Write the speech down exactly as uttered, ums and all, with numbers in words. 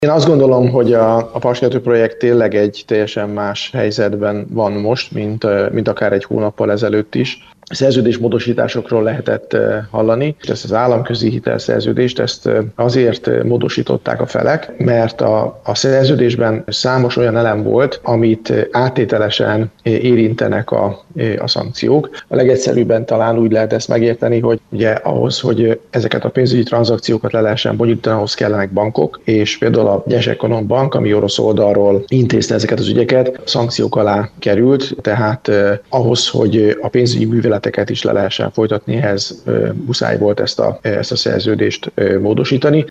Én azt gondolom, hogy a, a Paks kettő projekt tényleg egy teljesen más helyzetben van most, mint, mint akár egy hónappal ezelőtt is. Szerződésmódosításokról lehetett hallani. Ezt az államközi hitelszerződést ezt azért módosították a felek, mert a, a szerződésben számos olyan elem volt, amit áttételesen érintenek a, a szankciók. A legegyszerűbben talán úgy lehet ezt megérteni, hogy ugye ahhoz, hogy ezeket a pénzügyi tranzakciókat le lehessen bonyolítani, ahhoz kellenek bankok, és például a Gyesekonom Bank, ami orosz oldalról intézte ezeket az ügyeket, szankciók alá került, tehát eh, ahhoz, hogy a pénzügyi műveleteket is le lehessen folytatni, ehhez eh, muszáj volt ezt a, ezt a szerződést eh, módosítani.